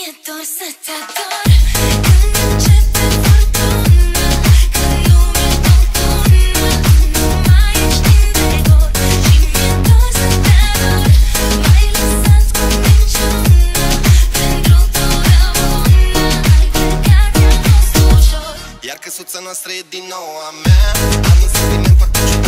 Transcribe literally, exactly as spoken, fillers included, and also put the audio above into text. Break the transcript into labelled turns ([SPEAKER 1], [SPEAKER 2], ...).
[SPEAKER 1] mi-e dor să te ador. Când începe furtuna, că eu mi-e nocturnă, nu mai ești în degor și mi-e dor să te ador. M-ai lăsat cu minciună, pentru totdeauna ai plecat, i-a fost ușor.
[SPEAKER 2] Iar căsuța noastră e din nou a mea. Am un sentiment foarte ciudat.